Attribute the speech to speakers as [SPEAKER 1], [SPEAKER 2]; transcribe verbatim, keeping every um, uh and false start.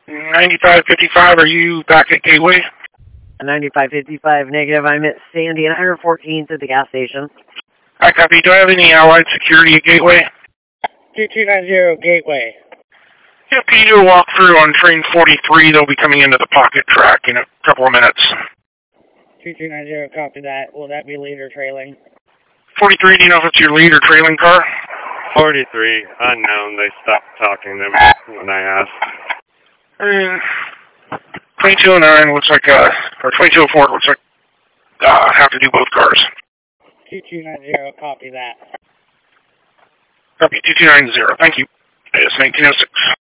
[SPEAKER 1] ninety-five fifty-five, are you back at Gateway?
[SPEAKER 2] ninety-five fifty-five, negative. I'm at Sandy and one fourteenth at the gas station.
[SPEAKER 1] I copy. Do I have any Allied security at Gateway?
[SPEAKER 2] two two nine zero, Gateway.
[SPEAKER 1] Yeah, can you do a walkthrough on train forty-three? They'll be coming into the pocket track in a couple of minutes.
[SPEAKER 2] two two nine zero, copy that. Will that be lead or trailing?
[SPEAKER 1] forty-three, do you know if it's your lead or trailing car?
[SPEAKER 3] forty-three, unknown. They stopped talking to me when I asked.
[SPEAKER 1] Uh, twenty-two oh nine looks like, uh, or twenty-two oh four looks like, uh, have to do both cars.
[SPEAKER 2] two two nine zero, copy that.
[SPEAKER 1] Copy, two two nine zero, thank you. It's nineteen oh six.